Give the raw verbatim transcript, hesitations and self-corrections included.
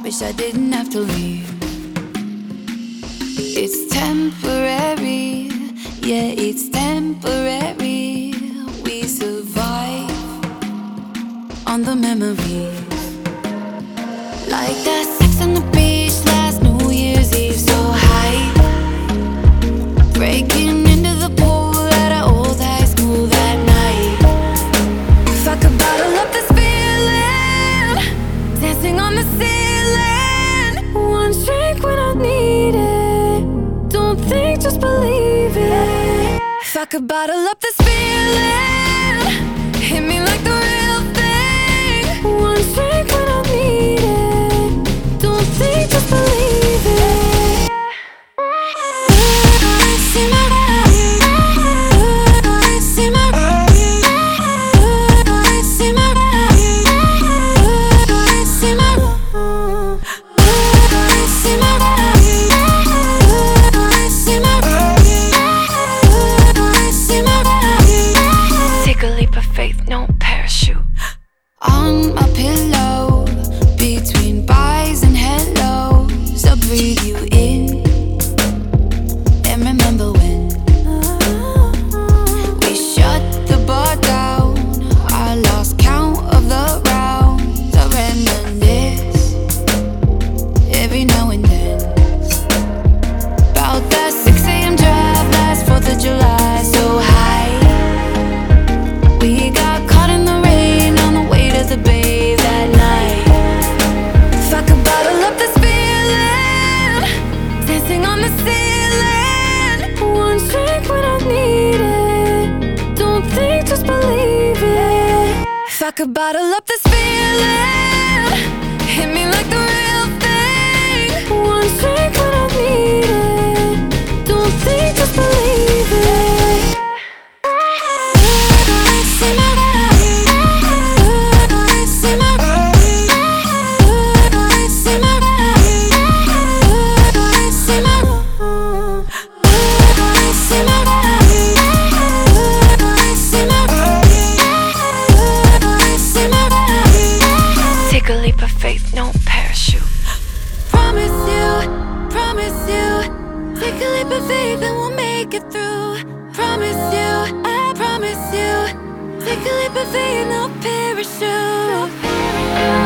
wish I didn't have to leave. It's temporary, yeah, it's temporary. We survive on the memories. Like that sex on the beach last New Year's Eve, so high. Breaking into the pool at our old high school that night. If I could bottle up this feeling, dancing on the ceiling. One drink when I need it, don't think, just believe it. If I could bottle up this feeling, hit me like the real thing. One drink when I need it, don't think, just believe it. See my see my see my see my take a leap of faith, no parachute. On my pillow, between byes and hellos, I'll breathe you in and remember when we shut the bar down. I lost count of the rounds. I reminisce every now and then about that six a m drive last fourth of July, so high. We got caught in the rain on the way to the bay that night. If I could bottle up this feeling, dancing on the ceiling. One drink when I need it, don't think, just believe it. If I could bottle up this feeling, hit me like the real thing. One drink when I need it, don't think, just believe it. See my see my see my see my see my see my take a leap of faith, no parachute. Promise you, promise you, take a leap of faith and we'll make it through. Promise you, I promise you, take a leap of faith, no parachute.